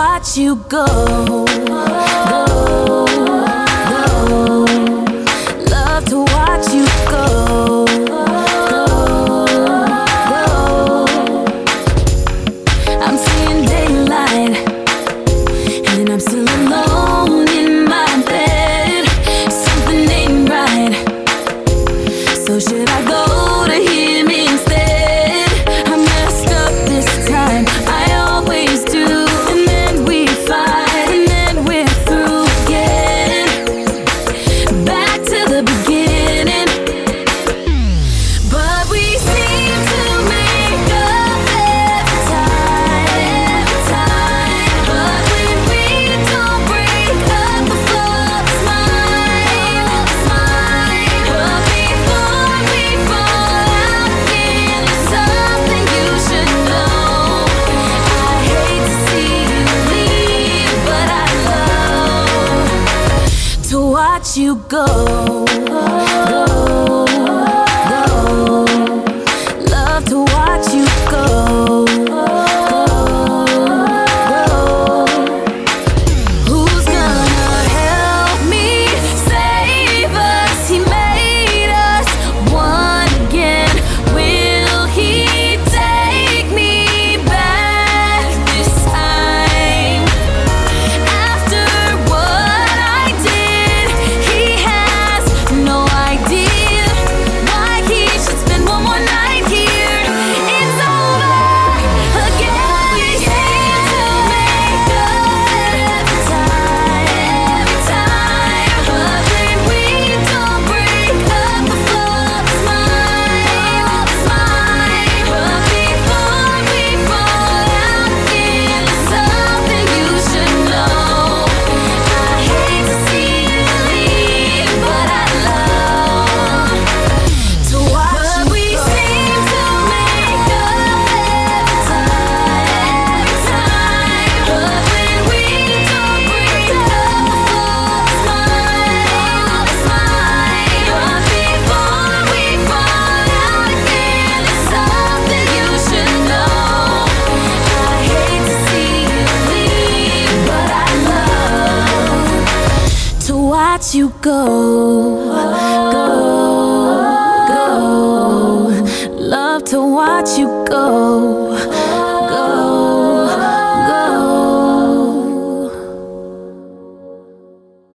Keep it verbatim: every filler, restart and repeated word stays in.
watch you go, go, go. Love to watch you go, go, go. I'm seeing daylight, and I'm still alone in my bed. Something ain't right, so should I go to him instead? I messed up this time, I always do. And then we fight, and then we're through again. Back to the beginning. But we seem to make up every time, every time. But when we don't break up, the floor's mine, it's mine. But before we fall out again, there's something you should know. I hate to see you leave, but I love to watch you go, go, go. Love to watch you go, go, go. Who's gonna help me save us? He made us one again. Will he take me back this time? After what I did, he has no idea why he should spend one more night here. It's over again. We seem to make up every time, every time. But when we don't break up, the floor's mine, it's mine. But before we fall out again, there's something you should know. I hate to see you leave, but I love to watch you. But we seem to make up every time, every time. But when we don't break up, the floor's mine, it's mine. But before we fall out again, there's something you should know. I hate to see you leave, but I love to watch you go.